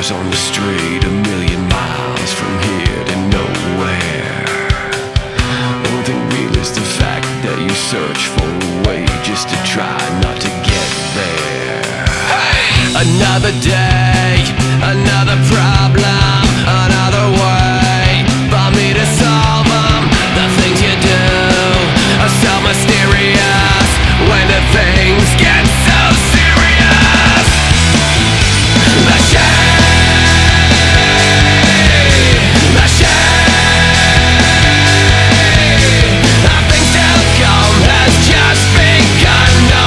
cars on the street, a million miles from here to nowhere. Only thing real is the fact that you search for a way just to try not to get there. Hey! Another day, another problem, another way for me to solve them. The things you do are so mysterious when the things get so serious. The shame, the shame of things to come has just begun to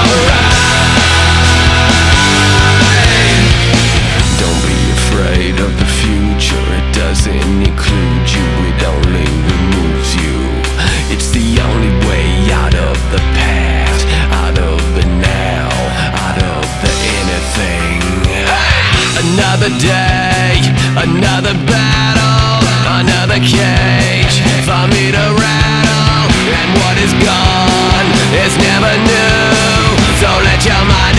rise. Don't be afraid of the future, it doesn't include you, it only removes you. It's the only way out of the past, out of the now, out of the inner thing. Another day, another battle, another cage for me to rattle. And what is gone is never new, so let your mind